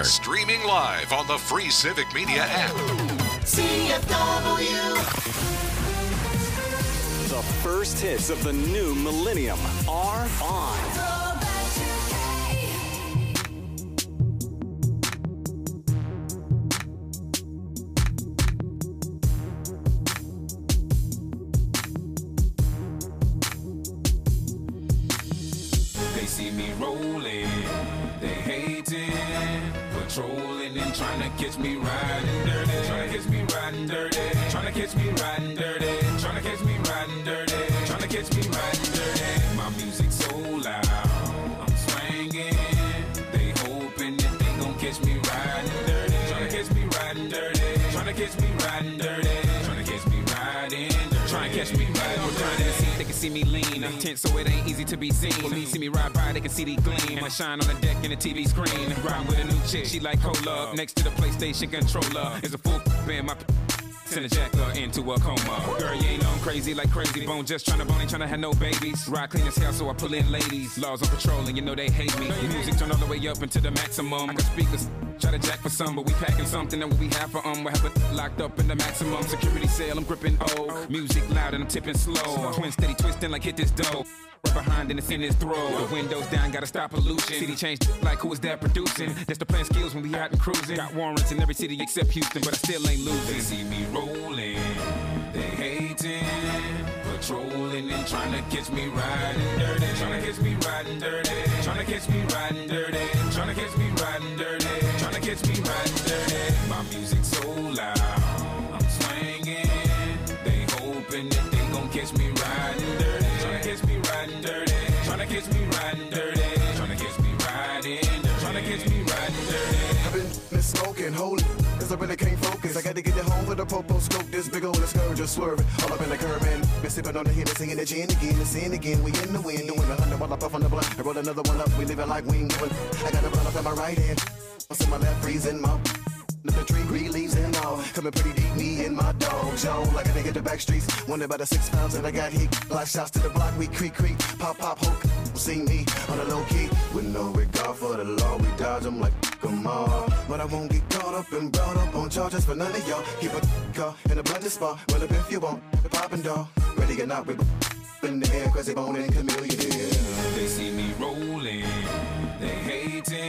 Streaming live on the free Civic Media app. CFW. The first hits of the new millennium are on. They see me rolling, they hating, patrolling and trying to catch me riding dirty, trying to catch me riding dirty, trying to catch me riding dirty, trying to catch me riding dirty, trying to catch me riding dirty. My music so loud, I'm swinging, they hoping that they gon' catch me riding dirty, trying to catch me riding dirty, trying to catch me riding dirty, trying to catch me riding dirty, trying to catch me riding dirty. They can see me lean, tense so it ain't easy to be seen. When they see me ride by, they can see the gleam. I shine on the deck in the TV screen. Ride with a new chick, she like cola. Next to the PlayStation controller is a full band. My send a jacker into a coma. Girl, you ain't know I'm crazy like crazy bone. Just tryna bone, ain't tryna have no babies. Ride clean as hell, so I pull in ladies. Laws on patrol, and you know they hate me. Music turn all the way up into the maximum. I got speakers, try to jack for some, but we packing something that we have for we have it locked up in the maximum security cell. I'm gripping music loud and I'm tipping slow. Twin steady twisting like hit this dough. Right behind and it's in his throat. The windows down, gotta stop pollution. City changed like who is that producing? That's the plan skills when we out and cruising. Got warrants in every city except Houston, but I still ain't losing. They see me rolling, they hating, patrolling and trying to catch me riding dirty, trying to catch me riding dirty, trying to catch me riding dirty, trying to catch me riding dirty, trying to catch me riding dirty. My music so loud, I'm swinging, they hoping that they gon' catch me riding dirty, trying to catch me riding dirty, trying to catch me riding dirty, trying to catch me riding dirty, trying to catch me riding dirty. I've been smoking, holy, cause I really can't focus. I gotta get it home with a popo scope, this big old scourge just swerving. All up in the curb and been sipping on the Hennessy and the gin again, and sin again. We in the wind, doing 100 while I puff on the blunt. I roll another one up, we living like we ain't giving. I got a blunt up in my right hand, what's in my left, freezing my the tree, green leaves and all. Coming pretty deep, me and my dog zone. Like I done hit the back streets. Wondered about the 6 pounds and I got heat. Block shots to the block, we creak, pop, hook. See me on the low key. With no regard for the law, we dodge them like come on. But I won't get caught up and brought up on charges for none of y'all. Keep a car in a blended spot. Well, if you want, the poppin' dog. Ready or not, we in the air, cause they bone and chameleon. They see me rolling, they hating,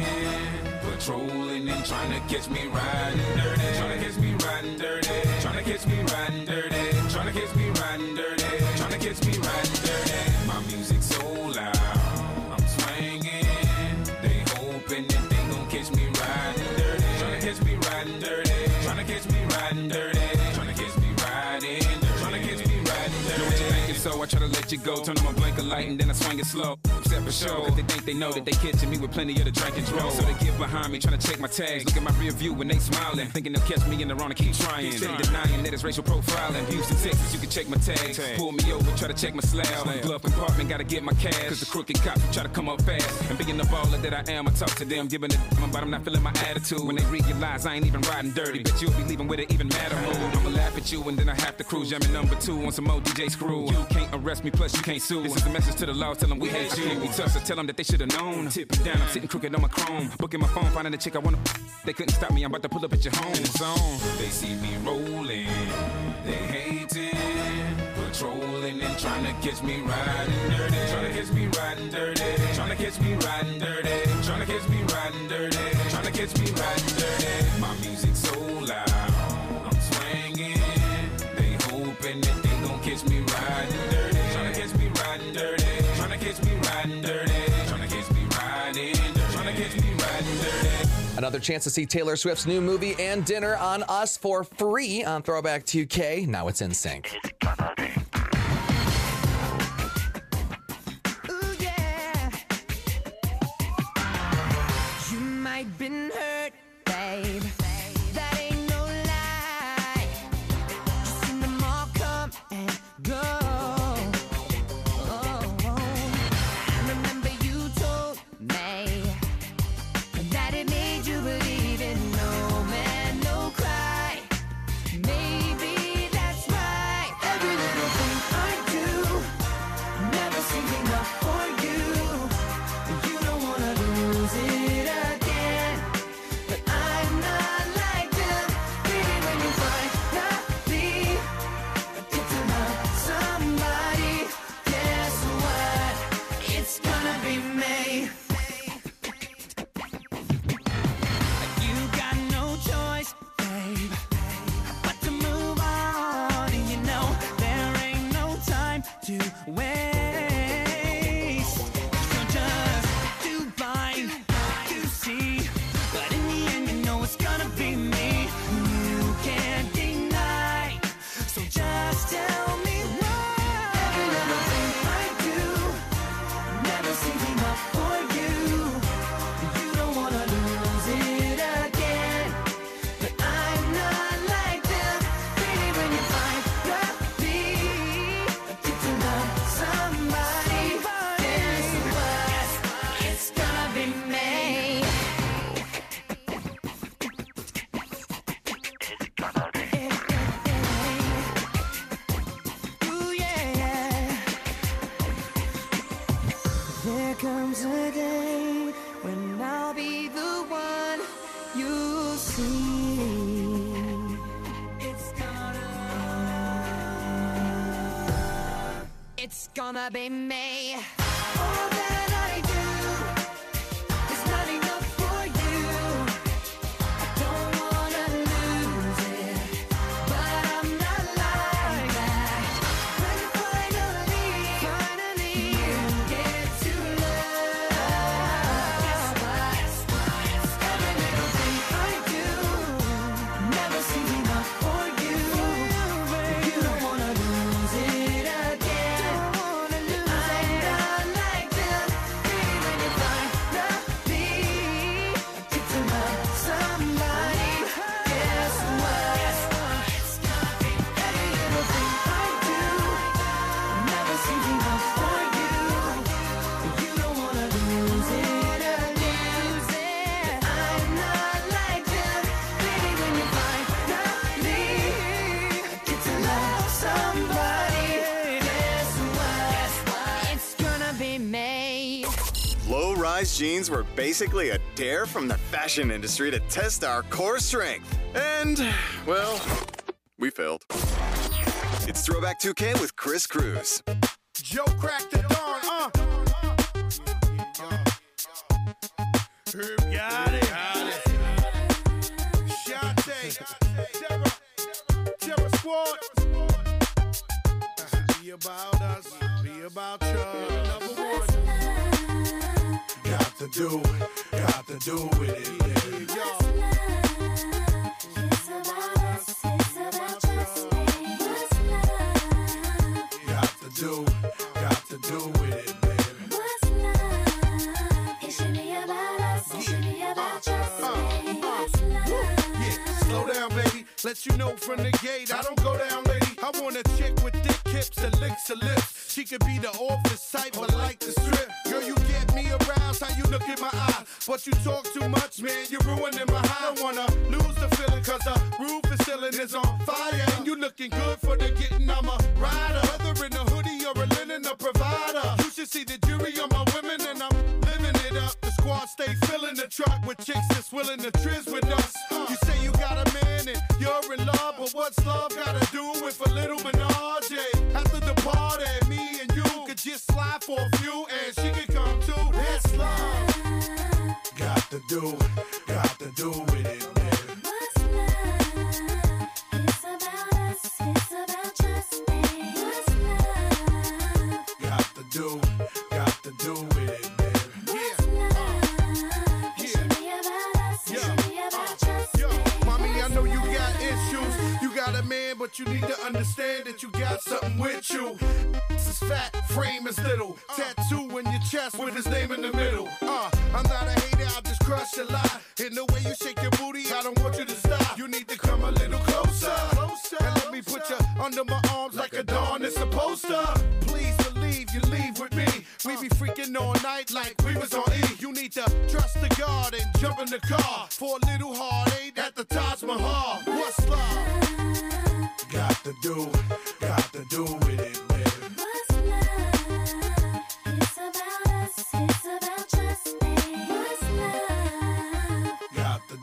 patrolling and trying to catch me riding dirty, trying to catch me riding dirty, trying to catch me riding dirty, trying to catch me riding dirty, trying to catch me riding dirty. My music so loud, I'm swinging, they hoping that they gon' catch me riding dirty, trying to catch me riding dirty, trying to catch me riding dirty, trying to catch me riding dirty, trying to catch me riding dirty. Know what you thinking, so I try to let you go. Turn on my blinker light and then I swing it slow. Except for show, cause they think they know that they catching me with plenty of the drink and drove. So they get behind me, trying to check my tags. Look at my rear view when they smiling, thinking they'll catch me in the wrong and keep trying. Steady denying that it's racial profiling. Houston, Texas, you can check my tags. Pull me over, try to check my slab. Glove compartment, gotta get my cash. Cause the crooked cops will try to come up fast. And being the baller that I am, I talk to them, giving a but I'm not feeling my attitude. When they realize I ain't even riding dirty, bet you'll be leaving with an even madder mood. I'ma laugh at you and then I have to cruise. Jamming number 2 on some more DJ screw. You can't arrest me, plus you can't sue. This is a message to the law, tell them we hate you. I can't be tough, so tell them that they should've known. Tipping down, I'm sitting crooked on my chrome. Booking my phone, finding a chick I wanna. They couldn't stop me, I'm about to pull up at your home. In the zone. They see me rolling, they hating, patrolling and trying to catch me riding dirty, trying to catch me riding dirty, trying to catch me riding dirty, trying to catch me riding dirty, trying to catch me riding dirty. My music so loud, I'm swinging, they hoping that they gon' catch me riding dirty, trying to catch me riding dirty, trying to catch me riding dirty, trying to catch me riding dirty, trying to catch me riding dirty. Another chance to see Taylor Swift's new movie and dinner on us for free on Throwback 2K. Now it's in sync. Ooh, yeah. You might been hurt, babe. That ain't no lie. Just seen them all come and go. I remember you told me that it made you believe in no man, no cry. Maybe that's right. Every little thing I do never seems enough for you. You don't wanna lose it again. see. It's gonna be me. All that I do is not enough for you. I don't wanna lose it, but I'm not like that. When finally you get to love, guess what? Every little thing I do never seems enough for you. You don't wanna lose it again. Low-rise jeans were basically a dare from the fashion industry to test our core strength. And, well, we failed. It's Throwback 2K with Chris Cruz. Joe cracked the dawn, Herb got it. Shante, Terror Squad. Be about us, be about you. Number one. Got to do with it, baby. It's about us, it's about just me. What's love? Got to do with it, baby. What's love? It should be about us, it should be about just me. What's love? Yeah, slow down, baby. Let you know from the gate, I don't go down, lady. I want a chick with thick hips and licks her lips. She could be the office type, but like the strip. Girl, you get me aroused, how you look in my eye. But you talk too much, man, you're ruining my high. I don't wanna lose the feeling, cause the roof is ceiling is on fire. And you looking good for the getting, I'm a rider. Whether in a hoodie or a linen, a provider. You should see the jury on my women, and I'm living it up. The squad stay filling the truck with chicks that's willing to trizz with us. You say you got a man and you're in love, but what's love gotta do with a little menage? After the party, me and you could just slide for a few, and she could come too. That's love. Got to do with it, baby. What's love? It's about us, it's about just me. What's love? Got to do with it, baby. What's love? It should be about us, it should be about just me. Yo, mommy, I know you got issues. You got a man, but you need to understand that you got something with you. This is fat, frame is little. Tattoo in your chest with his name in the middle. I'm not a hater, I just crush a lot. In the way you shake your booty, I don't want you to stop. You need to come a little closer. And let me put you under my arms like a dawn is supposed to. Please believe you leave with me. We be freaking all night like we was on E. You need to trust the God and jump in the car for a little heartache at the Taj Mahal. What's love? Got to do with it, baby. What's love? It's about us, it's about just me. What's love? Got to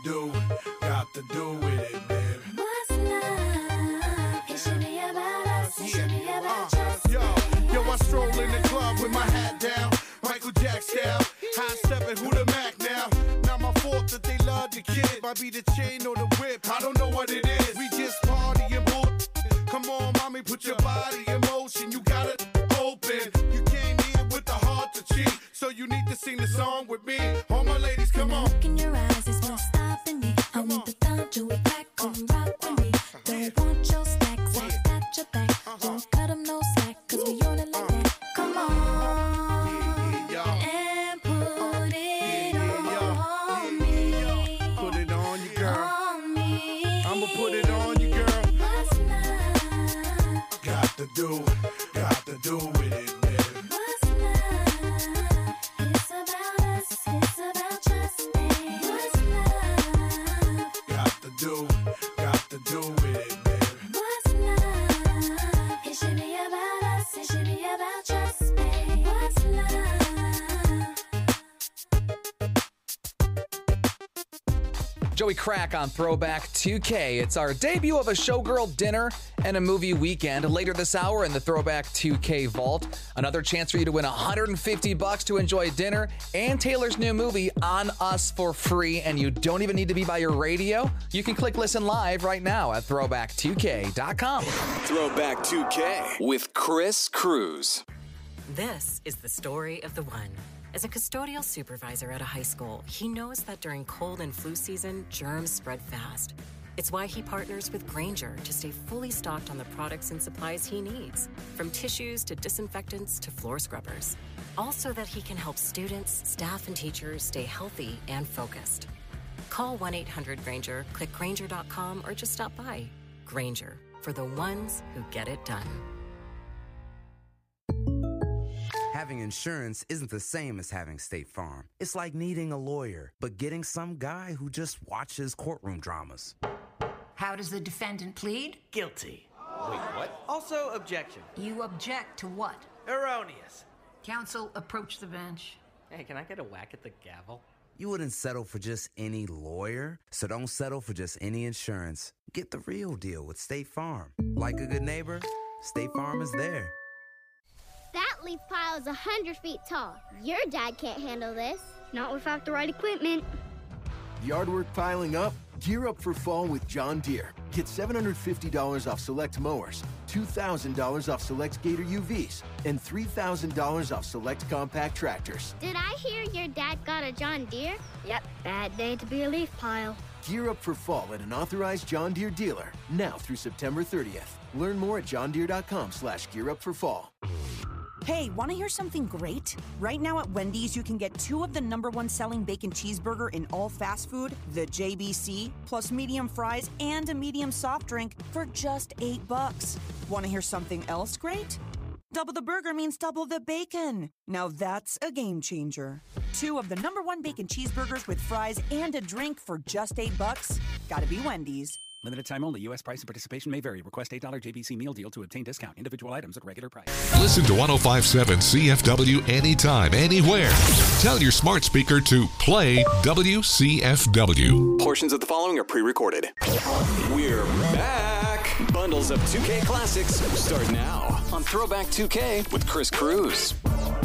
do with it, baby. What's love? It should be about us, it should be about just me. Yo, I stroll in the club with my hat down, Michael Jack style, high stepping, who the Mac now? Not my fault that they love the kid. Might be the chain or the whip, I don't know what it is. We just partying, boy. Come on, mommy, put your body in motion. You got it open. You came here with the heart to cheat, so you need to sing the song with me. All my ladies, come on. Look in your eyes, there's no stopping me. I want the thumb to it back, come rock with me. Don't want your stacks, I've got your back. Don't cut them no slack, cause we on it like that. Come on, and put it on me. Put it on you, girl. On me. I'ma put it on you, girl. What's love? Got to do with it, baby. What's love? It's about us, it's Joey Crack on Throwback 2K. It's our debut of a showgirl dinner and a movie weekend. Later this hour in the Throwback 2K vault, another chance for you to win $150 to enjoy dinner and Taylor's new movie On Us for free. And you don't even need to be by your radio. You can click listen live right now at throwback2k.com. Throwback 2K with Chris Cruz. This is the story of the one. As a custodial supervisor at a high school, he knows that during cold and flu season, germs spread fast. It's why he partners with Grainger to stay fully stocked on the products and supplies he needs, from tissues to disinfectants to floor scrubbers. All so that he can help students, staff, and teachers stay healthy and focused. Call 1-800-GRAINGER, click Grainger.com, or just stop by. Grainger, for the ones who get it done. Having insurance isn't the same as having State Farm. It's like needing a lawyer, but getting some guy who just watches courtroom dramas. How does the defendant plead? Guilty. Wait, what? Also, objection. You object to what? Erroneous. Counsel, approach the bench. Hey, can I get a whack at the gavel? You wouldn't settle for just any lawyer, so don't settle for just any insurance. Get the real deal with State Farm. Like a good neighbor, State Farm is there. That leaf pile is 100 feet tall. Your dad can't handle this. Not without the right equipment. Yard work piling up? Gear up for fall with John Deere. Get $750 off select mowers, $2,000 off select Gator UVs, and $3,000 off select compact tractors. Did I hear your dad got a John Deere? Yep, bad day to be a leaf pile. Gear up for fall at an authorized John Deere dealer, now through September 30th. Learn more at johndeere.com/gearupforfall. Hey, want to hear something great? Right now at Wendy's, you can get 2 of the #1 selling bacon cheeseburger in all fast food, the JBC, plus medium fries and a medium soft drink for just $8. Want to hear something else great? Double the burger means double the bacon. Now that's a game changer. 2 of the #1 bacon cheeseburgers with fries and a drink for just $8. Gotta be Wendy's. Limited time only. U.S. price and participation may vary. Request $8 JBC meal deal to obtain discount. Individual items at regular price. Listen to 105.7 CFW anytime, anywhere. Tell your smart speaker to play WCFW. Portions of the following are pre-recorded. We're back. Bundles of 2K classics start now on Throwback 2K with Chris Cruz.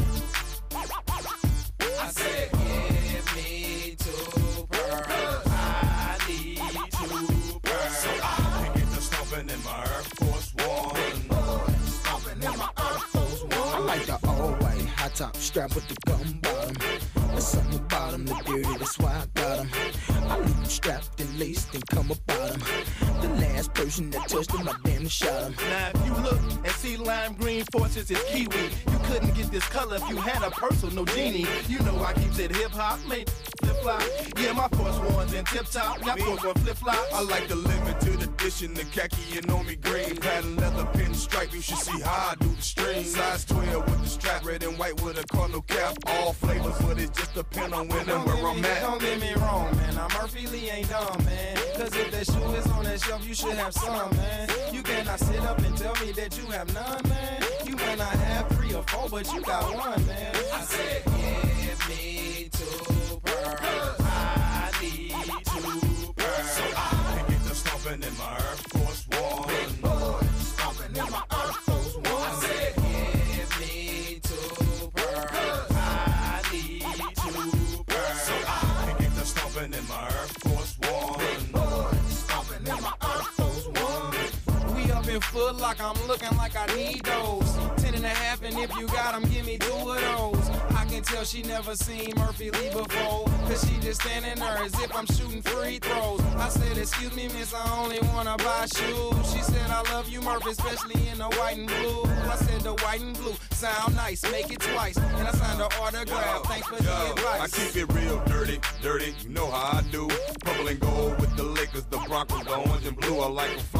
I said, give me 2 pearls. I need 2 pearls. So I can get the stomping in my Air Force One. Stomping in my Air Force One. I like the all-white high top strap with the gum bottom. There's something about them, the dirty, that's why I got them. I leave them strapped and laced and come about them. The last person that touched them, I damn near shot him. Now if you look and see lime green forces is kiwi, you couldn't get this color if you had a personal genie. You know I keeps it hip hop, made flip flop. Yeah, my Force One's in tip top, got Force One flip flop. I like the limited edition, the khaki and on me green. Pattern leather pin stripe, you should see how I do the string. Size 12 with the strap, red and white with a cardinal cap. All flavors, but it just depends on when and where I'm at. Don't get me wrong, man. I'm Murphy Lee, ain't dumb, man. Cause if that shoe is on that shelf, you should have some, man. You cannot sit up and tell me that you have none, man. You might not have 3 or 4, but you got 1, man. I said, give me 2 pearls. I need 2 pearls. So I can get the stomping in my Air Force One. Stomping in my Air Force One. I said, give me 2 pearls. I need 2 pearls. So I can get the stomping in my Air Force One. Stomping in my Air Force One. We up in Foot Locker, I'm looking like I need those. 10 and a half, and if you got them, give me 2 of those. I can tell she never seen Murphy Lee before, cause she just standing there as if I'm shooting free throws. I said, excuse me, miss, I only wanna buy shoes. She said, I love you, Murphy, especially in the white and blue. I said, the white and blue sound nice, make it twice. And I signed the autograph, thanks for the advice. I keep it real dirty, you know how I do. Purple and gold with the Lakers, the Broncos, the orange and blue. I like them floppy, but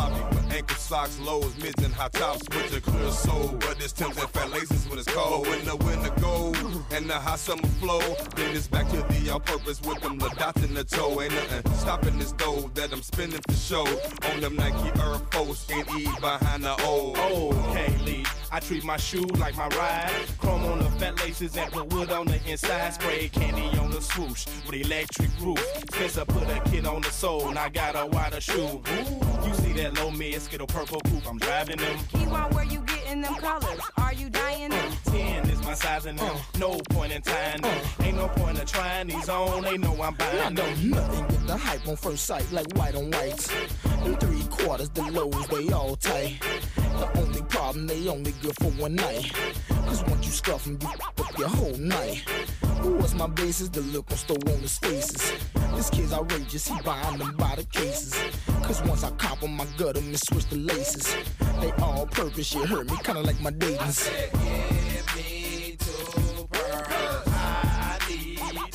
Ankle socks, lows, mids, and high tops with your clear soul. But it's Tim's and fat laces when it's cold. But when the winter go and the hot summer flow, then it's back to the all-purpose with them little dots in the toe. Ain't nothing stopping this dough that I'm spending for show. On them Nike Air Force and E behind the O. Okay, Lee, I treat my shoe like my ride. Chrome on the fat laces and put wood on the inside. Spray candy on the swoosh with electric roof. Spencer put a kid on the sole and I got a wider shoe. You see that low mid Skittle purple coupe, I'm driving them. Keyword, where you getting them colors? Are you dying them? 10 is my size in them. No point in tying them. Ain't no point in trying these on. They know I'm buying them. Nothing get the hype on first sight like white on whites. And 3/4, the lows, they all tight. The only problem, they only good for one night. Cause once you stuff them, you up your whole night. Who was my basis? The look on store owners' faces. This kid's outrageous, he buying them by the cases. Cause once I cop them, I gut them and switch the laces. They all purpose, shit hurt me, kinda like my datings. Give me 2 pearls. I need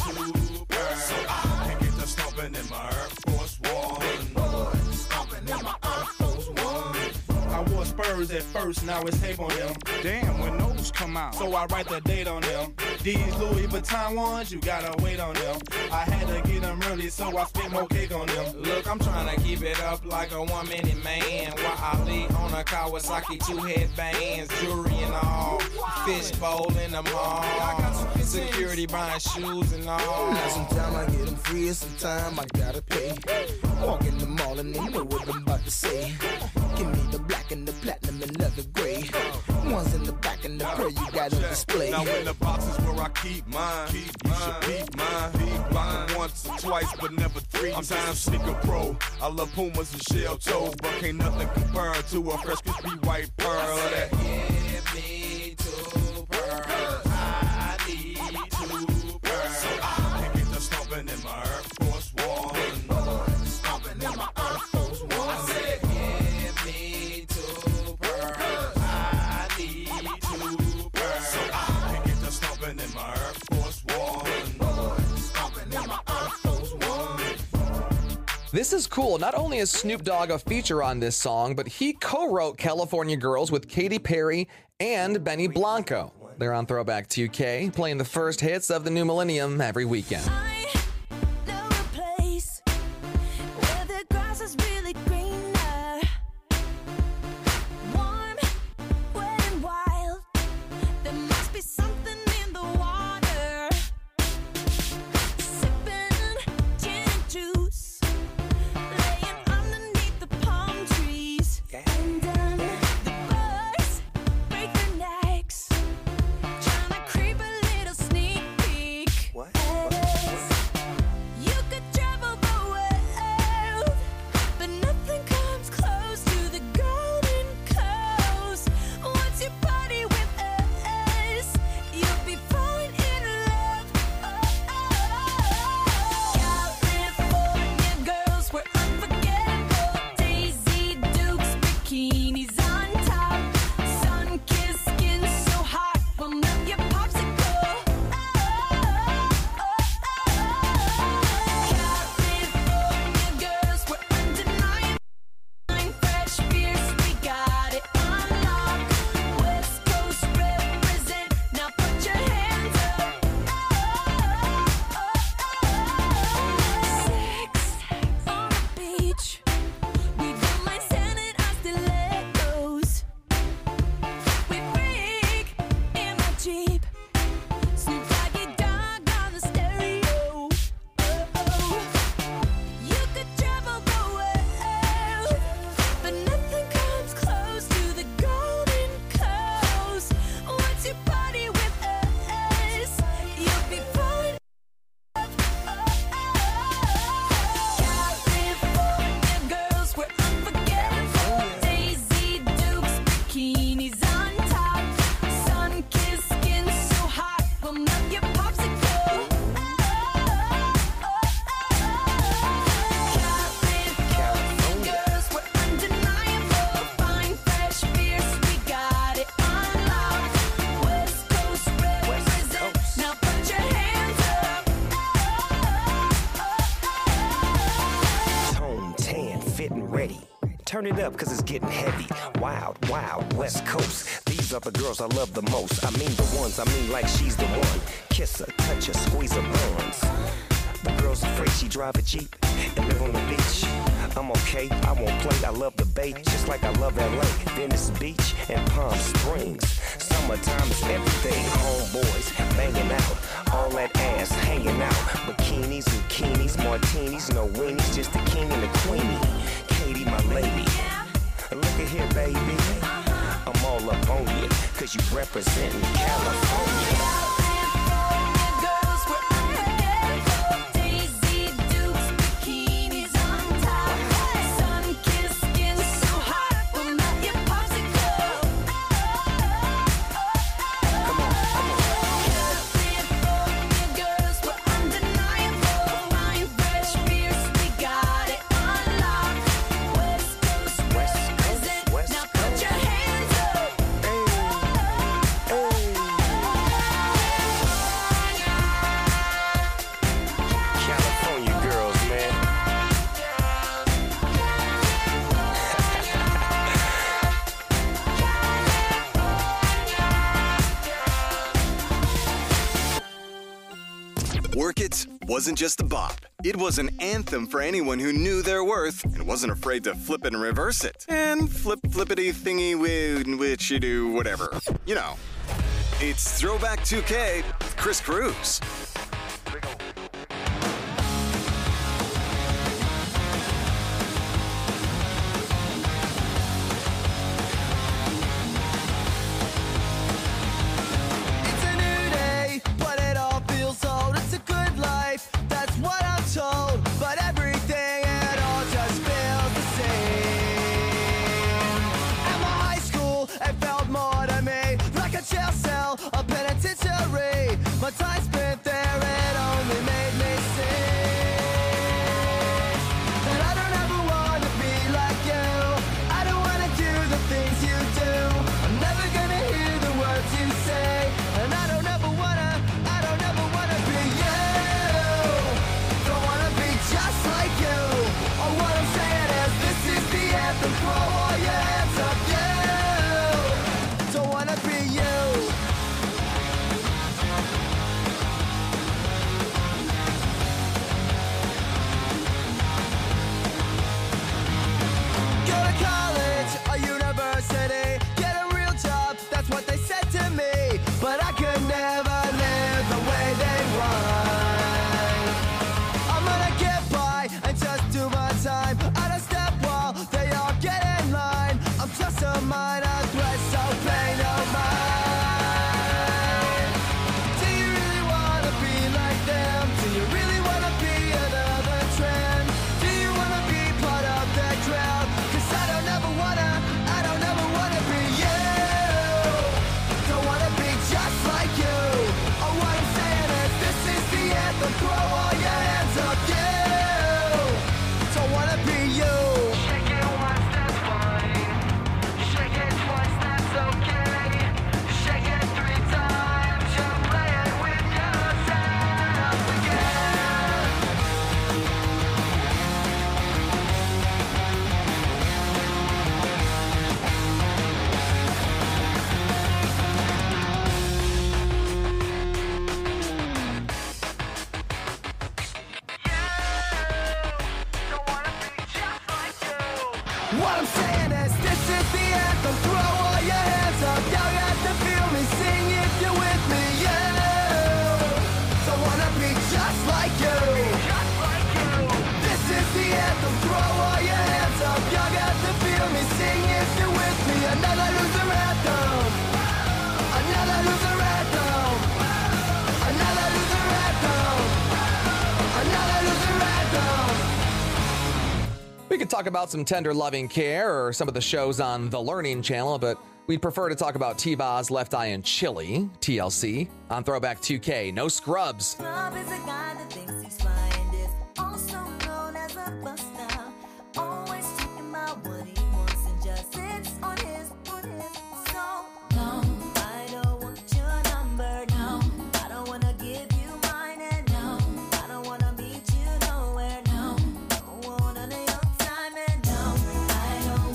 2 pearls. So I can get the stomping in my Air Force One. Stomping in my Air Force One. I wore Spurs at first, now it's tape on them. Damn, when those come out. So I write the date on them. These Louis Vuitton ones, you gotta wait on them. I had to get them early, so I spent more cake on them. Look, I'm trying to keep it up like a 1-minute man. While I lead on a Kawasaki, 2 headbands, jewelry and all. Fishbowl in the mall. Security buying shoes and all. Now sometimes I get them free and sometimes I gotta pay. Walk in the mall and they know what I'm about to say. Give me the black and the platinum and leather gray. One's in the back and the pearl you got on display. Now in the boxes where I keep mine, you should peep mine. Rock them once or twice, but never 3. I'm time sneaker pro. I love Pumas and shell toes, but can't nothing compare to a fresh crispy white pearl. That give me 2 pearls. I need 2 pearls. So I can get the stomping in my Air Force One. Stomping in my Air Force One. I said, give me 2 pearls. I need 2 pearls. So I can get the stomping in my Air Force One. Stomping in my Air Force One. This is cool. Not only is Snoop Dogg a feature on this song, but he co-wrote California Girls with Katy Perry and Benny Blanco. They're on Throwback 2K, playing the first hits of the new millennium every weekend. turn it up, cause it's getting heavy. Wild, wild, West Coast. These are the girls I love the most. I mean the ones, I mean like she's the one. Kiss her, touch her, squeeze her buns. The girl's afraid she drive a Jeep and live on the beach. I'm okay, I won't play, I love the bay, just like I love LA, Venice Beach, and Palm Springs. Summertime is everything, homeboys banging out, all that ass hanging out. Bikinis, zucchinis, martinis, no weenies, just the king and the queenie. Katie, my lady, look at here, baby. I'm all up on you, cause you representing California. Work It wasn't just a bop. It was an anthem for anyone who knew their worth and wasn't afraid to flip it and reverse it. And flippity thingy which you do whatever. You know. It's Throwback 2K with Chris Cruz. My time spent there, it only made me sing. And I don't ever wanna be like you. I don't wanna do the things you do. I'm never gonna hear the words you say. And I don't ever wanna be you. Don't wanna be just like you. Oh, what I'm saying is this is the anthem. Throw all your hands up, you. Don't wanna be you. But I could never live the way they want. I'm gonna get by and just do my time. I don't step while they all get in line. I'm just a minor threat, so pay no mind. Do you really wanna be like them? Do you really wanna be another trend? Do you wanna be part of that crowd? Cause I don't ever wanna be you. Don't wanna be just like you. Oh, what I'm saying is this is the anthem. Throw all your hands up, you. Don't wanna be you. Shake it once, that's fine. Shake it twice, that's okay. Shake it 3 times, you'll play it with yourself again. What I'm saying is this is the anthem. Throw all your hands up. Y'all got to feel me. Sing if you're with me. Yeah. Don't wanna be just like you. This is the anthem. Throw all your hands up. Y'all got to feel me. Sing if you're with me. Another loser anthem. Another loser anthem. Another loser anthem. Another loser anthem. We could talk about some tender loving care or some of the shows on the Learning Channel, but we'd prefer to talk about T-Boz, Left Eye, and Chili, TLC, on Throwback 2K. No scrubs. Scrub is a guy that thinks he's flying, is also known as a buster. Always talking about what he wants and just sits on his. So, no, I don't want your number, no. I don't wanna give you mine, and no, I don't wanna meet you nowhere, no. Don't want none of your time, and no, I don't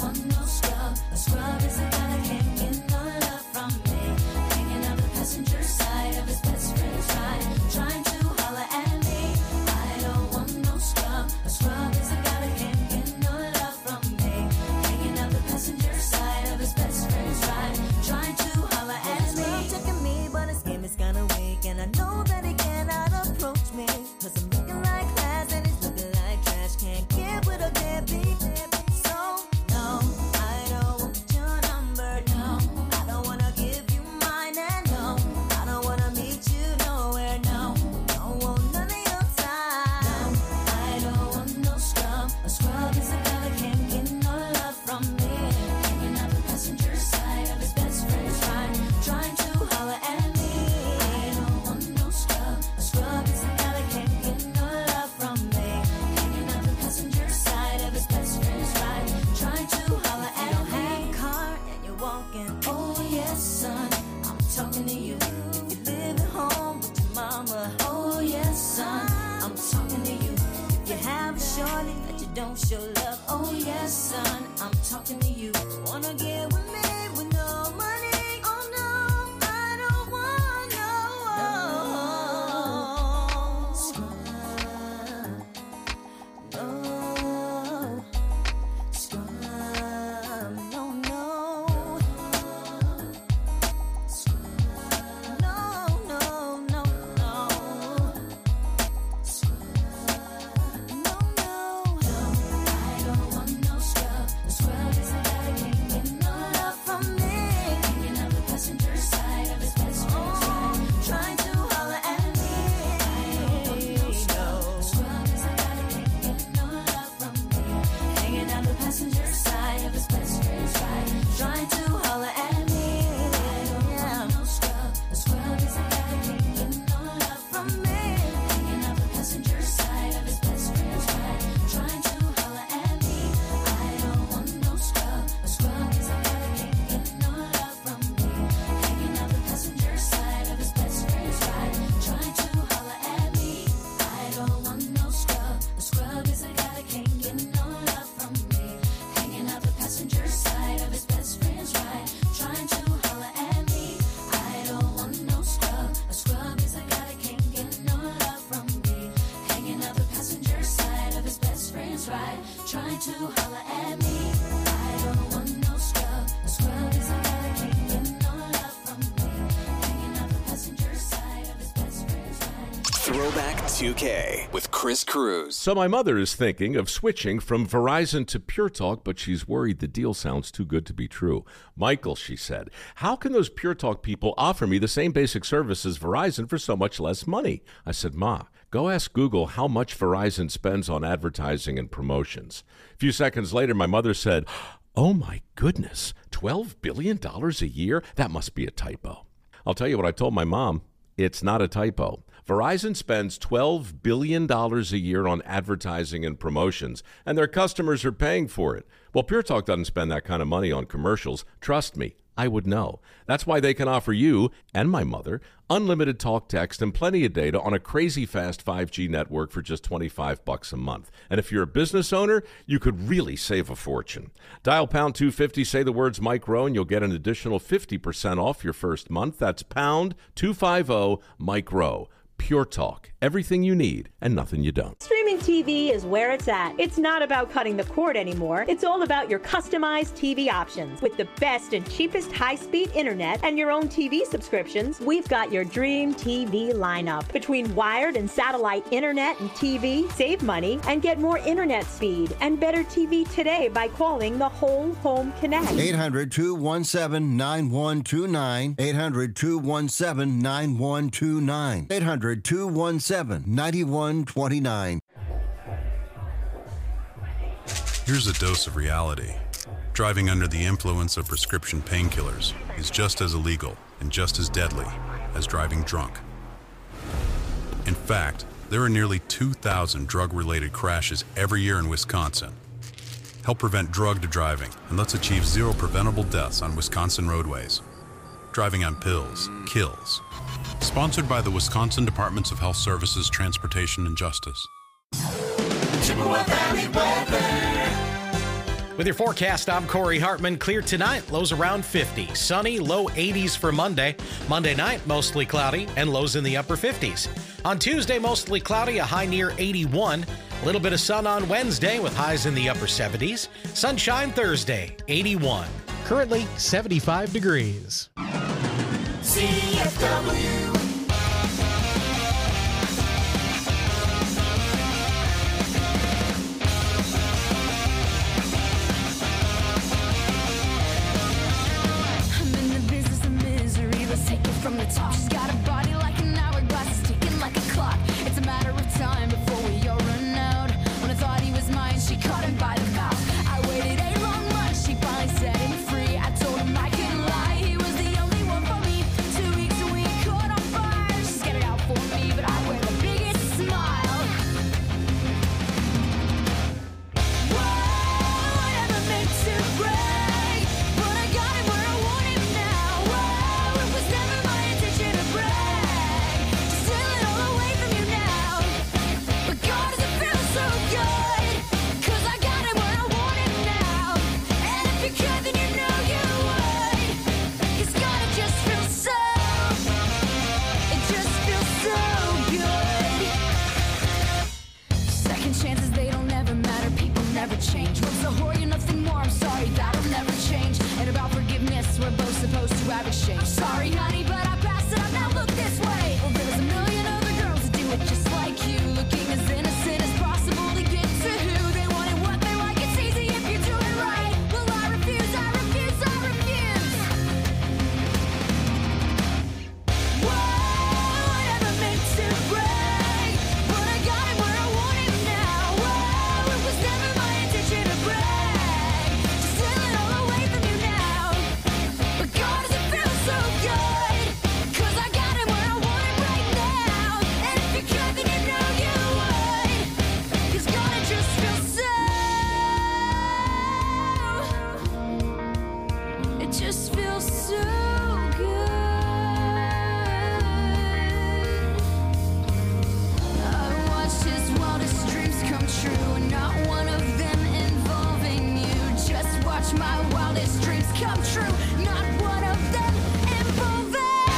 love. Oh yes, son, I'm talking to you. Wanna get with me with no money? Oh no, I don't want no scrub. No scrub. No, no. Scrub. No, no, no, no. Trying to holler at me. I don't want no scrub. A scrub is a guy that can't get no love from me. Hanging out the passenger side of his best friend's ride. Throwback 2K with Chris Cruz. So my mother is thinking of switching from Verizon to Pure Talk, but she's worried the deal sounds too good to be true. Michael, she said, how can those Pure Talk people offer me the same basic service as Verizon for so much less money? I said, Ma, go ask Google how much Verizon spends on advertising and promotions. A few seconds later, my mother said, oh my goodness, $12 billion a year? That must be a typo. I'll tell you what I told my mom. It's not a typo. Verizon spends $12 billion a year on advertising and promotions, and their customers are paying for it. Well, Pure Talk doesn't spend that kind of money on commercials. Trust me, I would know. That's why they can offer you and my mother unlimited talk, text, and plenty of data on a crazy fast 5G network for just $25 a month. And if you're a business owner, you could really save a fortune. Dial pound 250, say the words Mike Rowe, and you'll get an additional 50% off your first month. That's pound 250 Mike Rowe. Pure Talk. Everything you need and nothing you don't. Streaming TV is where it's at. It's not about cutting the cord anymore. It's all about your customized TV options. With the best and cheapest high-speed internet and your own TV subscriptions, we've got your dream TV lineup. Between wired and satellite internet and TV, save money and get more internet speed and better TV today by calling the Whole Home Connect. 800-217-9129. 800-217-9129. 800-217-9129. Here's a dose of reality. Driving under the influence of prescription painkillers is just as illegal and just as deadly as driving drunk. In fact, there are nearly 2,000 drug-related crashes every year in Wisconsin. Help prevent drug driving, and let's achieve zero preventable deaths on Wisconsin roadways. Driving on pills kills. Sponsored by the Wisconsin Departments of Health Services, Transportation, and Justice. With your forecast, I'm Corey Hartman. Clear tonight, lows around 50. Sunny, low 80s for Monday. Monday night, mostly cloudy and lows in the upper 50s. On Tuesday, mostly cloudy, a high near 81. A little bit of sun on Wednesday with highs in the upper 70s. Sunshine Thursday, 81. Currently 75 degrees. CFW. I'm in the business of misery. Let's take it from the top. She's got a body like an hourglass, ticking like a clock. It's a matter of time before we all run out. When I thought he was mine, she caught him by the mouth. I waited a long month, she finally set him free. I told him I couldn't lie, he was the only one for me. 2 weeks and we caught change. Was a whore, you're nothing more. I'm sorry, that'll never change. And about forgiveness, we're both supposed to have exchange. Sorry, honey, but I passed it up. Now look this way. Well, there's a million other girls that do it just like you, looking as innocent as possible to get to who they want and what they like. It's easy if you do it right. Well, I refuse, I refuse, I refuse. Whoa, I never meant to break, but I got it where I want it now. Whoa, it was never my intention to break, just steal it all away from you now. But God, does it feel so good? 'Cause I got it where I want it right now. And if you could, then you know you would. 'Cause God, it just feels so. It just feels so good. I watched his wildest dreams come true, and not one of them involving you. Just watch my wildest dreams come true, not one of them involving.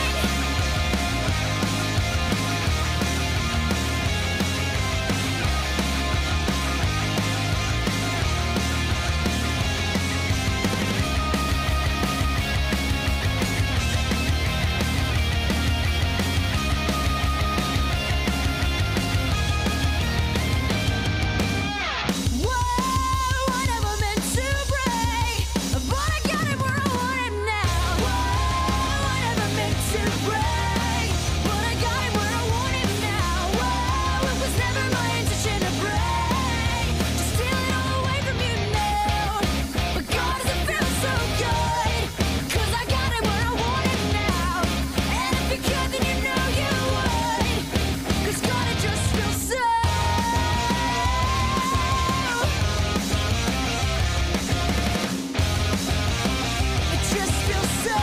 Whoa, I never meant to break, but I got it where I want it now. Whoa, I never meant to break, but I got it where I want it now. Whoa, it was never my intention to break, just steal it all away from you now. But God, does it feel so good? 'Cause I got it where I want it now. And if you could, then you know you would. 'Cause God, it just feels so. It just feels so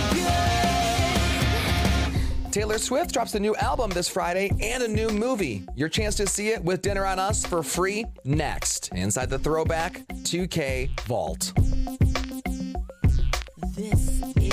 good. Taylor Swift drops a new album this Friday and a new movie. Your chance to see it with Dinner on Us for free next inside the Throwback 2K Vault. This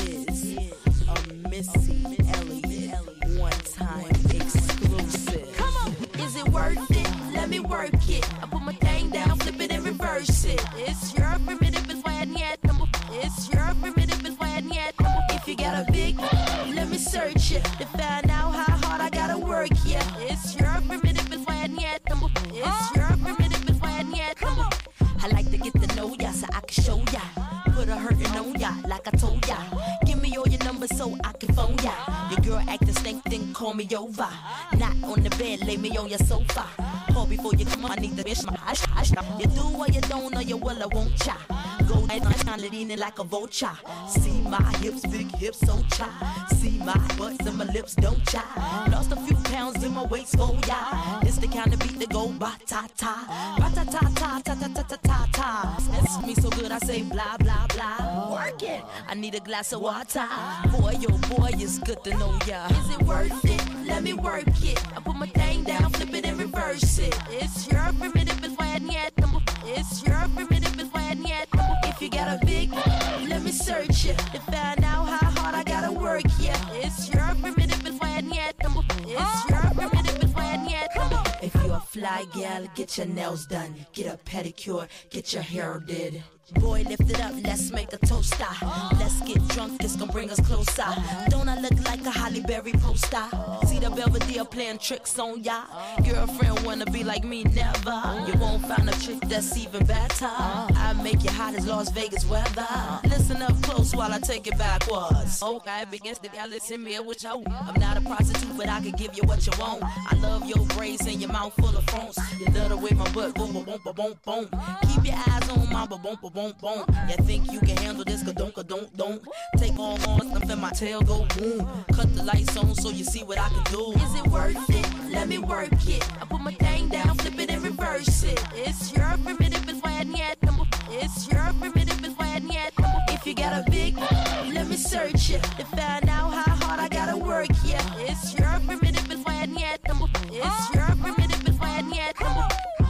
is a Missy Elliott one-time exclusive. Come on, is it worth it? Let me work it. I put my thing down, flip it and reverse it. It's your primitive, it's why I need number. It's your primitive, it's why I need number. If you got a big, let me search it to find out how hard I gotta work. Yeah, it's your primitive, it's why I need number. It's your primitive, it's why I need number. I like to get to know ya so I can show ya. Put a hurtin' on ya like I told ya. Give me all your numbers so I can phone ya. Your girl acting stank, then call me over. Not on the bed, lay me on your sofa. Call before you come, I need to bitch my hush. You do or you don't, or you will, I won't cha. Go and I'm leaning like a vulture. See my hips, big hips, so cha. See my butts and my lips, don't cha. Lost a few pounds in my waist, oh yeah. This the kind of beat that go ba-ta-ta. Ba-ta-ta-ta, ta-ta-ta-ta-ta. That's me so good, I say blah, blah, blah. Work it. I need a glass of water. Boy, oh boy, it's good to know ya. Is it worth it? Let me work it. I put my thing down, flip it and reverse it. It's your primitive, it's why I need number. It's your primitive, it's why I need number. If you got a big, let me search it to find out how hard I gotta work. Yeah, it's your primitive, it's why I need number. It's your primitive, it's why I need number. If you're a fly gal, get your nails done, get a pedicure, get your hair did. Boy, lift it up, let's make a toaster. Let's get drunk, this gon' bring us closer. Don't I look like a Halle Berry poster? See the Belvedere playing tricks on ya. Girlfriend wanna be like me, never. You won't find a trick that's even better. I make you hot as Las Vegas weather. Listen up close while I take it backwards. Okay, begins to listen me with you. I'm not a prostitute, but I can give you what you want. I love your braids and your mouth full of phones. You love the way my butt boom, boom, boom, boom, boom. Keep your eyes on my boom, boom, boom. You think you can handle this? Don't. Take all on stuff and my tail go boom. Cut the lights on so you see what I can do. Is it worth it? Let me work it. I put my thing down, flip it and reverse it. It's your primitive, it's why I need number. It's your primitive, it's why I need number. If you got a big, let me search it to find out how hard I gotta work. Yeah, it's your primitive, it's why I need number. It's your primitive, it's why I need number.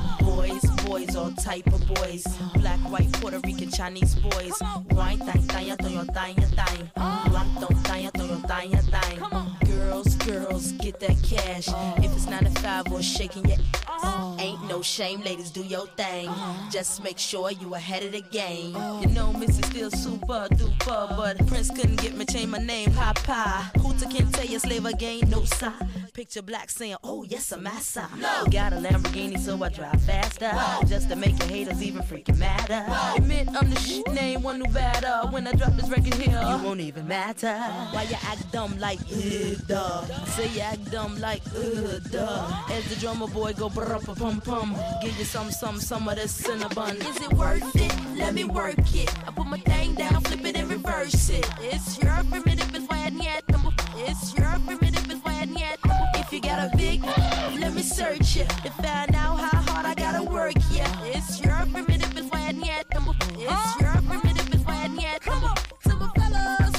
Boys, all type of boys. Black, white, Puerto Rican, Chinese boys. Wine, thang, thang, thang, thang, thang. Girl, girls, get that cash. If it's 9 to 5 or shaking your ass, ain't no shame, ladies, do your thing. Just make sure you ahead of the game. You know Missy still super duper, but Prince couldn't get me change my name, Papa. Hooter can't tell you slave again, no sign. Picture black saying, oh yes, I'm massa. No. Got a Lamborghini, so I drive faster. Just to make your haters even freaking madder. Admit I'm the shit, name one new batter. When I drop this record here, you won't even matter. Why you act dumb like, duh? I say you act dumb like, duh. As the drummer boy go brr-pum-pum, give you some of this cinnabon. Is it worth it? Let me work it. I put my thing down, flip it and reverse it. It's your primitive, it's why yet. It's your primitive, it's why yet. If you got a big, let me search it to find out how hard I gotta work. Yeah, it's your primitive, it's why yet. It's your primitive, it's why yet. Come on, simple fellas.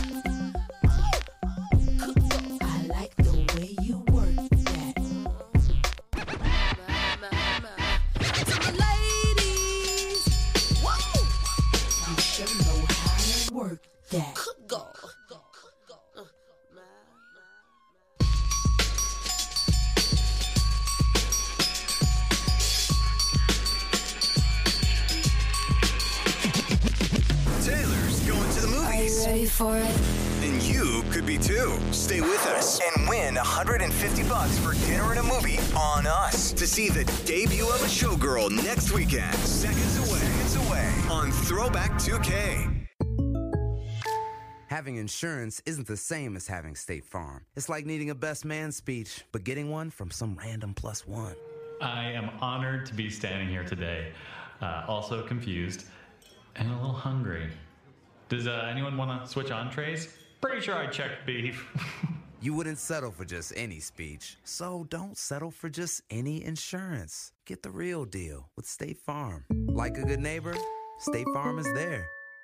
I like the way you work that. To the ladies, whoa, you sure know how to work that. Go. Ready for it? And you could be too. Stay with us and win $150 for dinner and a movie on us to see the debut of a showgirl next weekend. Seconds away on Throwback 2K. Having insurance isn't the same as having State Farm. It's like needing a best man speech, but getting one from some random +1. I am honored to be standing here today, also confused and a little hungry. Does anyone want to switch entrees? Pretty sure I checked beef. You wouldn't settle for just any speech, so don't settle for just any insurance. Get the real deal with State Farm. Like a good neighbor, State Farm is there.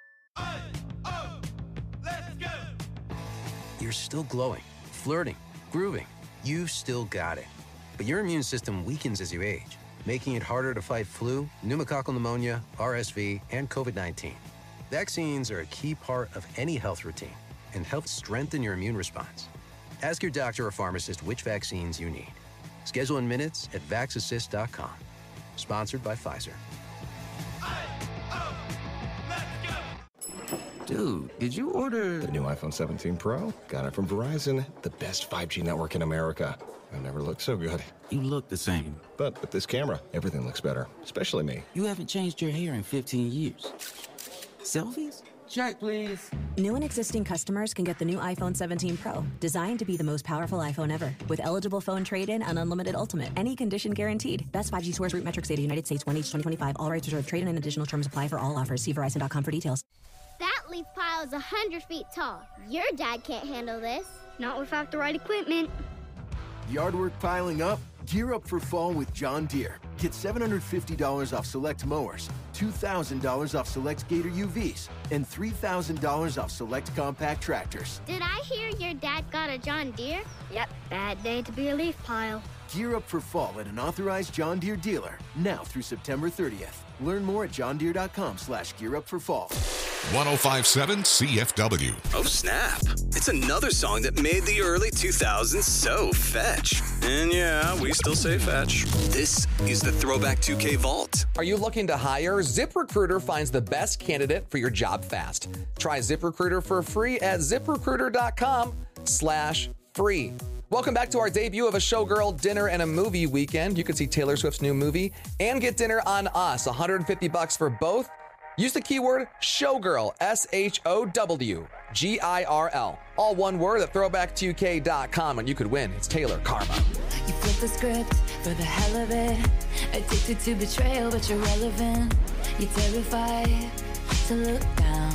Let's go! You're still glowing, flirting, grooving. You've still got it. But your immune system weakens as you age, making it harder to fight flu, pneumococcal pneumonia, RSV, and COVID-19. Vaccines are a key part of any health routine and help strengthen your immune response. Ask your doctor or pharmacist which vaccines you need. Schedule in minutes at vaxassist.com. Sponsored by Pfizer. Dude, did you order the new iPhone 17 Pro? Got it from Verizon, the best 5G network in America. I never looked so good. You look the same. But with this camera, everything looks better, especially me. You haven't changed your hair in 15 years. Selfies? Check, please. New and existing customers can get the new iPhone 17 Pro, designed to be the most powerful iPhone ever. With eligible phone trade-in and unlimited ultimate. Any condition guaranteed. Best 5G source root metrics data, United States, 1H 2025. All rights reserved. Trade-in and additional terms apply for all offers. See Verizon.com for details. That leaf pile is 100 feet tall. Your dad can't handle this. Not without the right equipment. Yard work piling up? Gear up for fall with John Deere. Get $750 off select mowers, $2,000 off select Gator UVs, and $3,000 off select compact tractors. Did I hear your dad got a John Deere? Yep, bad day to be a leaf pile. Gear up for fall at an authorized John Deere dealer, now through September 30th. Learn more at johndeere.com/gearupforfall. 105.7 CFW. Oh, snap. It's another song that made the early 2000s so fetch. And yeah, we still say fetch. This is the Throwback 2K Vault. Are you looking to hire? ZipRecruiter finds the best candidate for your job fast. Try ZipRecruiter for free at ziprecruiter.com/free. Welcome back to our debut of a showgirl dinner and a movie weekend. You can see Taylor Swift's new movie and get dinner on us. $150 for both. Use the keyword showgirl, SHOWGIRL. All one word at throwback2k.com and you could win. It's Taylor Karma. You flip the script for the hell of it. Addicted to betrayal, but you're relevant. You're terrified to look down.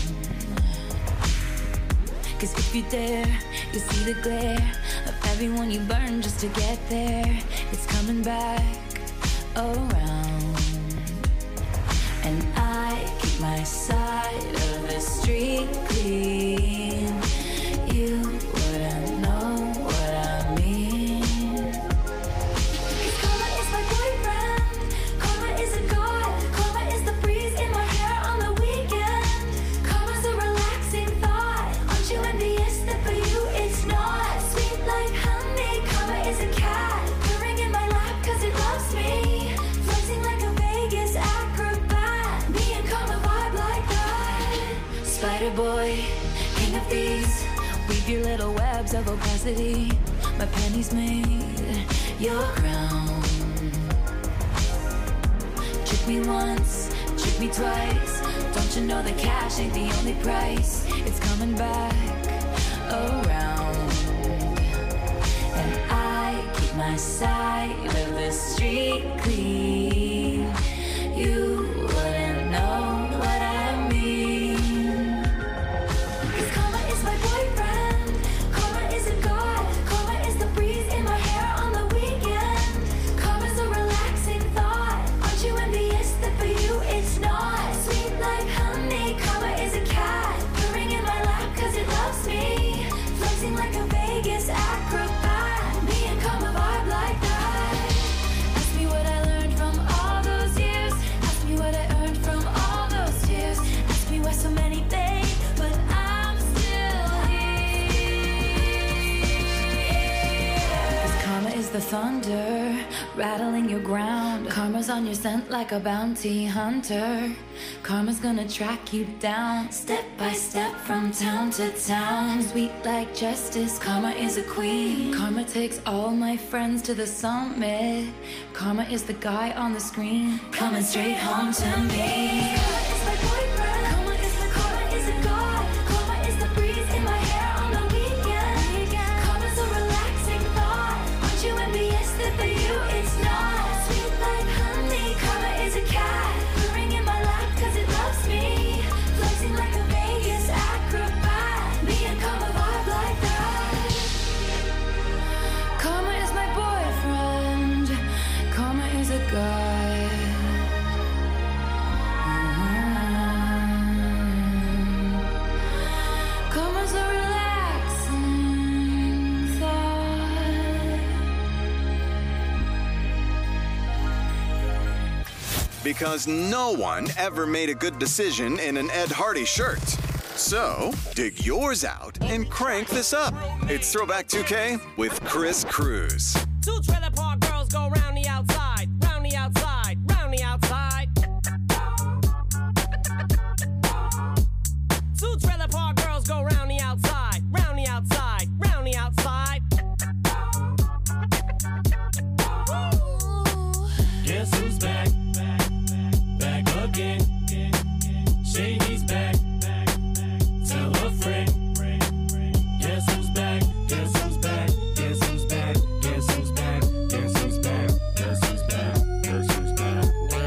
Cause if you dare, you see the glare of everyone you burn just to get there. It's coming back around. And I keep my side of the street clean. You wouldn't know what I mean. Cause karma is my boyfriend. Karma is a god. Karma is the breeze in my hair on the weekend. Karma's a relaxing thought. Aren't you envious that for you it's not? Sweet like Spider boy, king of thieves, weave your little webs of opacity. My pennies made your crown. Trick me once, trick me twice. Don't you know that cash ain't the only price? It's coming back around. And I keep my side of the street clean. You wouldn't know what I mean. 'Cause karma is my boyfriend. Karma is a god. Karma is the breeze in my hair on the weekend. Karma's a relaxing thought. Aren't you envious that for you it's not? Sweet like honey. Karma is a cat purring in my lap 'cause it loves me. Flexing like a Vegas acrobat. Me and karma vibe like that. Ask me what I learned from all those years. Ask me what I earned from all those tears. Ask me why so many fade, but I'm still here. 'Cause karma is the thunder rattling your ground. Karma's on your scent like a bounty hunter. Karma's gonna track you down, step by step from town to town. Sweet like justice, karma is a queen. Karma takes all my friends to the summit. Karma is the guy on the screen, coming straight home to me. Karma is my boyfriend. Karma is a god. Karma is the breeze in my hair on the weekend. Karma's a relaxing thought. Aren't you envious that for you it's not? Sweet like honey. Karma is a cat purring in my lap 'cause it loves me. Flexing like a Vegas acrobat. Me and karma vibe like that. Karma is my boyfriend. Karma is a god. Karma's a relaxing thought. Because no one ever made a good decision in an Ed Hardy shirt. So, dig yours out and crank this up. It's Throwback 2K with Chris Cruz. Two trailer park girls go round the outside, round the outside, round the outside. Two trailer park girls go round the outside, round the outside, round the outside. Guess who's back? Back again. Shady's back. Tell a friend. Guess who's back? Guess who's back? Guess who's back? Guess who's back? Guess who's back? Guess who's back? Guess who's back?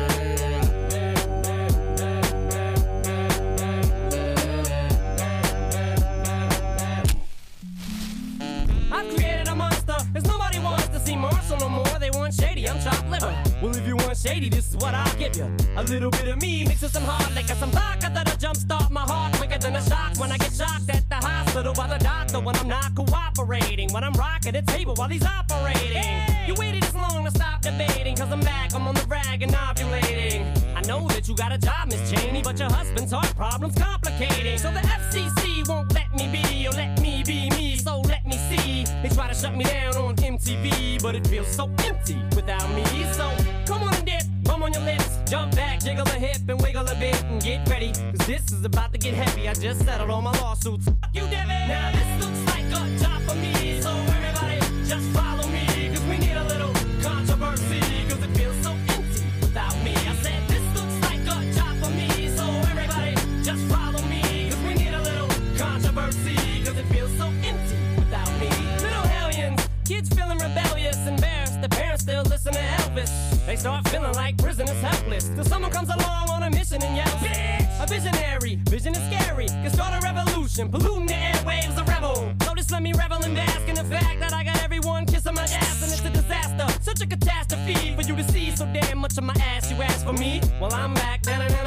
I've created a monster, as nobody wants to see Marshall no more. They want Shady, I'm chopped liver. Well, if you want Shady, this is what I'll give you. A little bit of me mixed with some hard liquor, some vodka that'll jumpstart my heart quicker than a shock when I get shocked at the hospital by the doctor when I'm not cooperating. When I'm rocking the table while he's operating. Hey! You waited this long to stop debating, 'cause I'm back, I'm on the rag and ovulating. I know that you got a job, Miss Cheney, but your husband's heart problem's complicating. So the FCC won't let me be, or let me be me, so let me see. They try to shut me down on MTV, but it feels so empty without me. So come on and dip, bum on your lips, jump back, jiggle a hip and wiggle a bit and get ready, 'cause this is about to get heavy. I just settled all my lawsuits. Fuck you, Devin. Now this looks like a job for me, so everybody just follow me, 'cause we need a little controversy, 'cause it feels so empty without me. I said this looks like a job for me, so everybody just follow me, 'cause we need a little controversy, 'cause it feels so empty without me. Little hellions, kids feeling rebellious, embarrassed, the parents still listen to Elvis. They start feeling like prisoners helpless, till someone comes along on a mission and yells, bitch! A visionary, vision is scary, can start a revolution, polluting the airwaves, a rebel. So just let me revel and bask in the fact that I got everyone kissing my ass, and it's a disaster, such a catastrophe for you to see so damn much of my ass. You ask for me, well I'm back.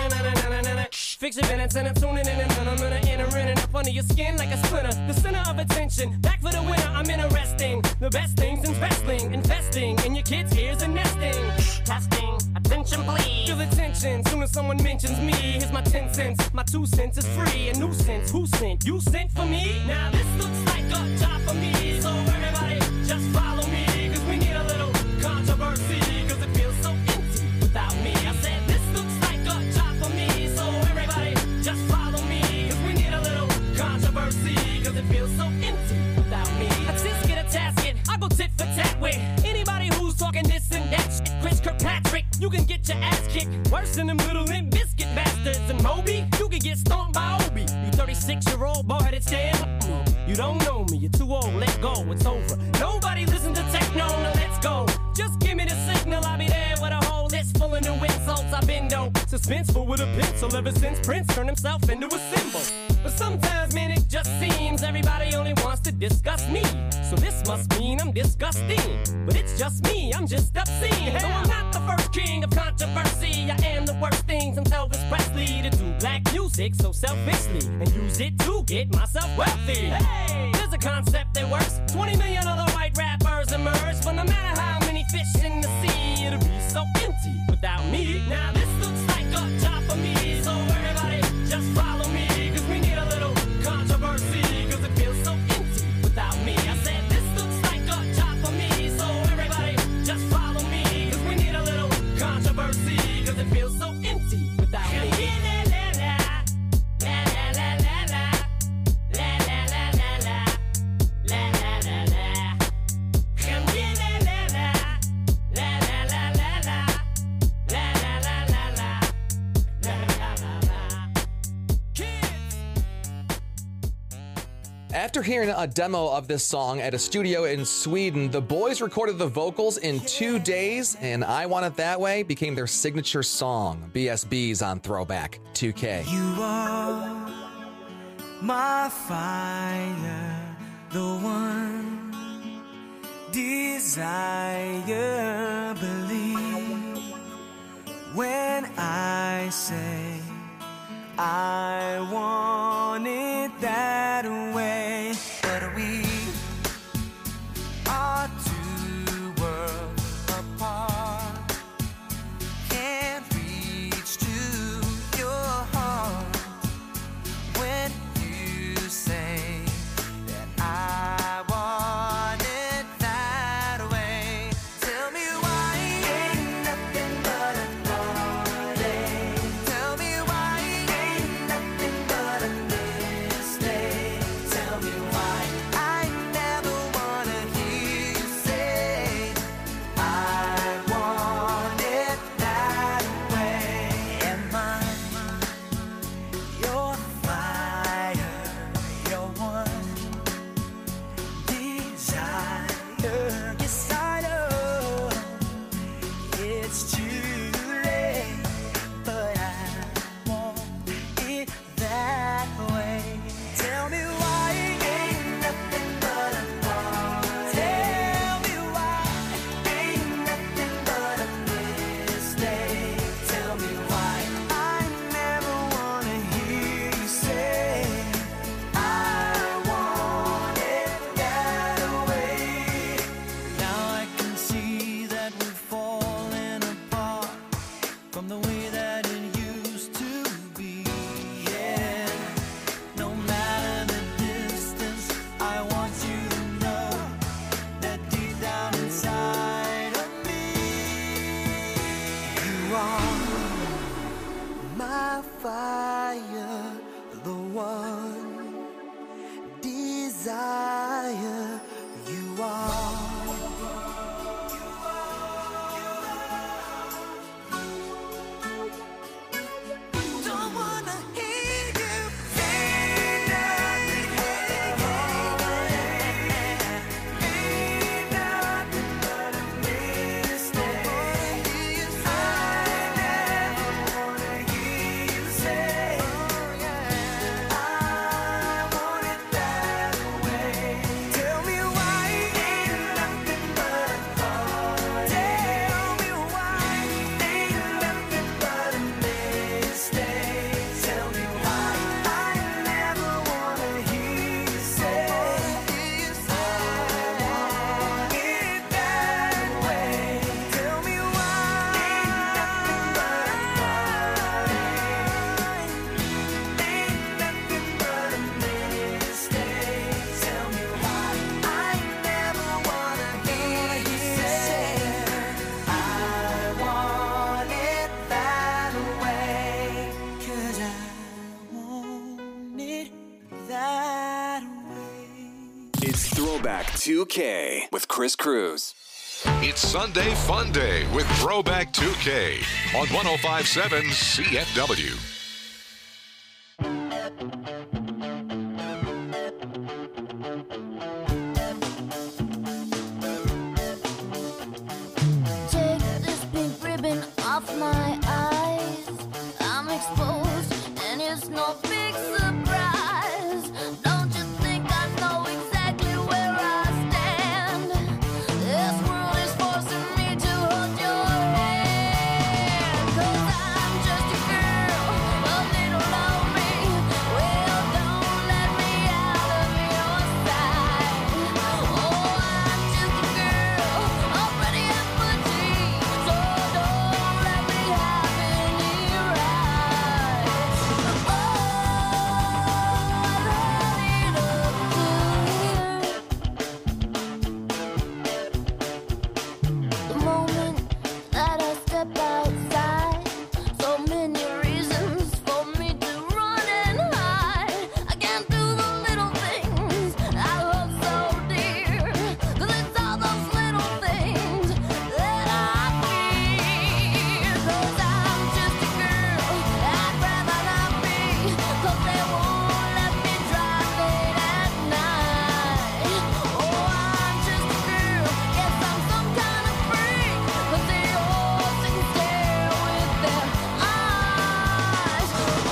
Fix your minutes and I'm tuning in and I'm gonna enter in and up under your skin like a splinter. The center of attention, back for the winner, I'm interesting. The best things in wrestling, investing in your kids' ears and nesting. Testing, attention please. Feel the tension, soon as someone mentions me. Here's my 10 cents, my 2 cents is free. A nuisance, who sent? You sent for me? Now this looks like a job for me, so everybody just follow me, 'cause we need a little controversy, 'cause it feels so empty without me. I said this looks like a job for me, so everybody just follow me, 'cause we need a little and them little limp biscuit bastards. And Moby, you can get stomped by Obi. You 36-year-old boy headed stand. You don't know me, you're too old, let go, it's over. Nobody listen to techno, now let's go. Just give me the signal, I'll be there with a whole list full of new insults. I've been though suspenseful with a pencil ever since Prince turned himself into a symbol. But sometimes, man, it just seems everybody only wants to discuss me. So this must mean I'm disgusting. But it's just me, I'm just obscene. Though I'm not the first king of controversy, I am the worst thing since Elvis Presley to do black music so selfishly and use it to get myself wealthy. Hey, there's a concept that works. 20 million other white rappers emerge, but no matter how many fish in the sea, it'll be so empty without me. Now this looks like a job for me, so everybody just follow me, cause we need a little controversy, cause it feels so empty without me. I said this looks like a job for me, so everybody just follow me, cause we need a little controversy, cause it feels so empty without me. After hearing a demo of this song at a studio in Sweden, the boys recorded the vocals in 2 days, and I Want It That Way became their signature song. BSB's on Throwback 2K. You are my fire, the one desire. Believe when I say I want it that way. But we are two worlds apart. Can't reach to your heart when you say that I want it that way. Tell me why ain't nothing but a party. Tell me why ain't nothing but a mistake. Tell me why I never wanna hear you say I want it that way. Am I your fire, your one desire? Yes, I know it's too late, but I want it that way. Tell me why ain't nothing but a party. Tell me why ain't nothing but a mistake. Tell me why I never wanna hear you say I want it that way. Now I can see that we're falling apart from the way that it used to be. Yeah, no matter the distance, I want you to know that deep down inside of me, you are my fire, the one desire. You are. Don't wanna hear you say nothing. Ain't nothing but a mistake. I never wanna hear you say I want it that way. Tell me why ain't nothing but a party. Tell me why ain't nothing but a mistake. Tell me why I never wanna hear you say I want it that way. Tell me why ain't nothing but a party. Ain't nothing but a mistake. Tell me why I never wanna hear you say I want it that way. 'Cause I want it that way. It's Throwback 2K with Chris Cruz. It's Sunday Fun Day with Throwback 2K on 105.7 CFW. Take this pink ribbon off my eyes. I'm exposed, and it's no big surprise. Don't you think I know exactly where I stand? This world is forcing me to hold your hand. 'Cause I'm just a girl, a little lonely. Well, don't let me out of your sight. Oh, I'm just a girl, already at my teeth. So don't let me have any rights. Oh, the moment that I step outside, so many reasons for me to run and hide. I can't do the little things I hold so dear, 'cause it's all those little things that I fear. 'Cause I'm just a girl, I'd rather not be, 'cause they won't let me drive late at night. Oh, I'm just a girl, yes, I'm some kind of freak, 'cause they all sit and stare with their eyes. Oh,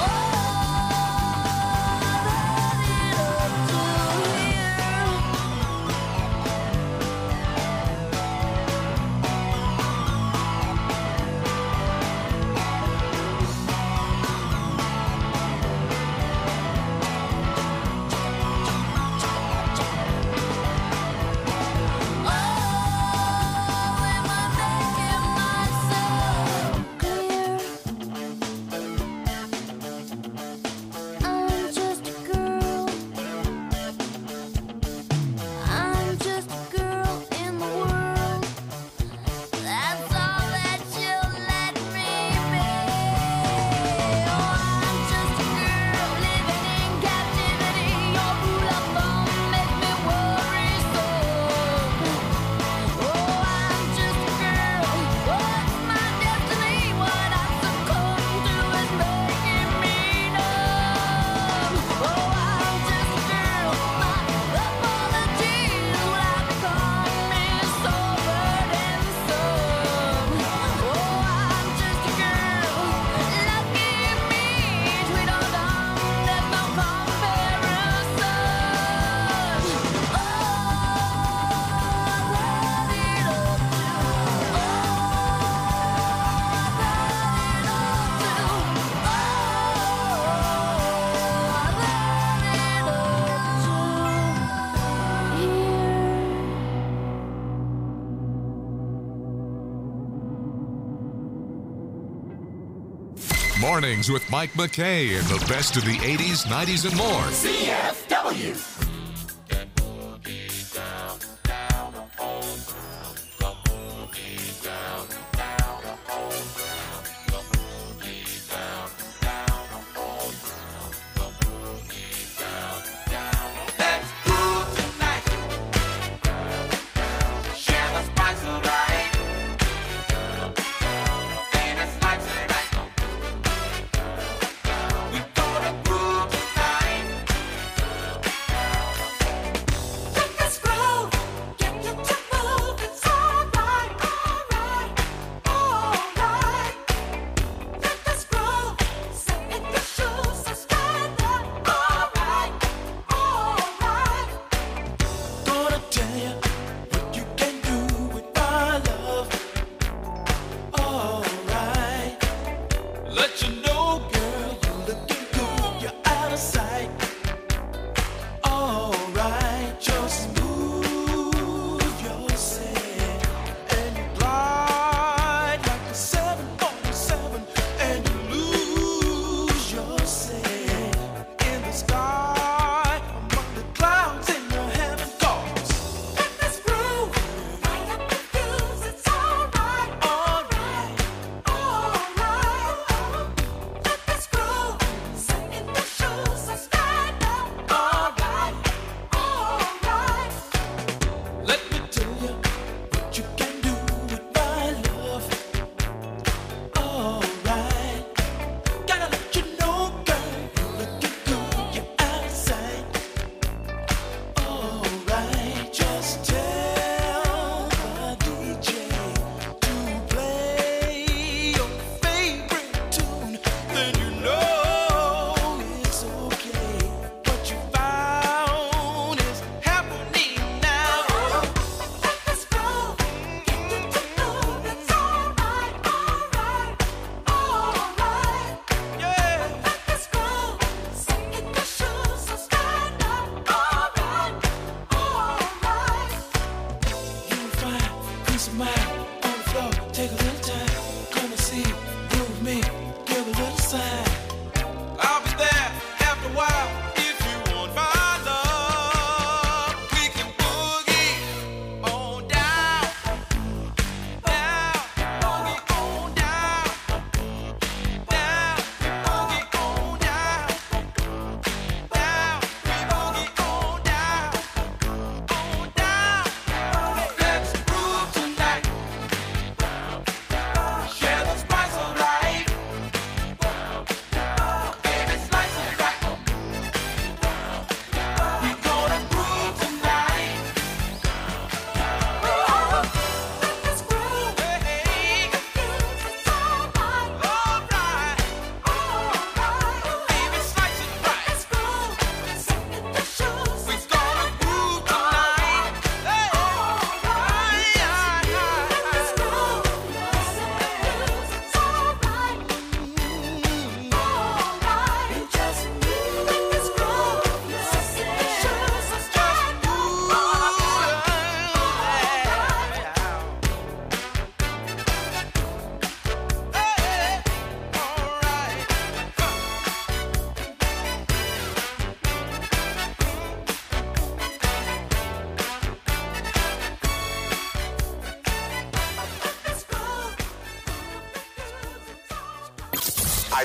I'm just a girl. I'm just a girl in the world. That's all that you'll let me be. Oh, I'm just a girl living in captivity. Your rule of thumb makes me worry so. Oh, I'm just a girl. What's my destiny? What I succumb to is making me numb. Oh, I'm just a girl. My apologies will have become me so burdensome. Oh, I'm just a girl. Lucky me, sweet or dumb, there's no comparison. Mornings with Mike McKay and the best of the 80s, 90s, and more. CFW.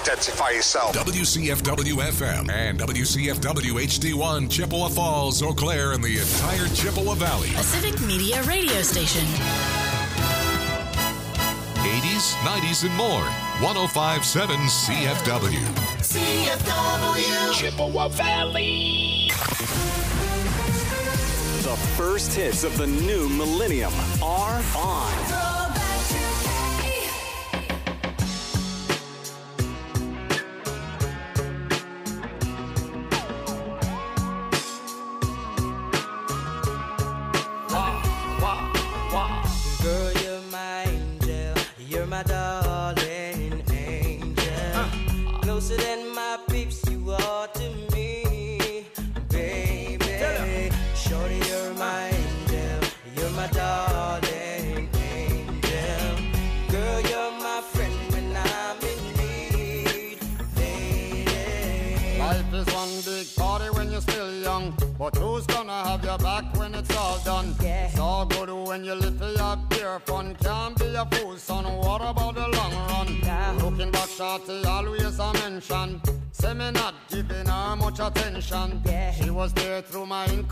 identify yourself. WCFW FM and WCFW HD1, Chippewa Falls, Eau Claire, and the entire Chippewa Valley. A Civic Media radio station. 80s, 90s, and more. 105.7 CFW. CFW. Chippewa Valley. The first hits of the new millennium are on. Girl, you're my angel. You're my darling angel. Closer than my peeps, you are to me, baby. Shorty, you're my angel. You're my darling angel. Girl, you're my friend when I'm in need, baby. Life is one big party when you're still young, but who's gonna have your back when it's all done? It's all good when you live for your pure fun. Can't be a fool, son. What about the long run? Looking back, shorty, always a mention. Say me not giving her much attention. She was there through my income.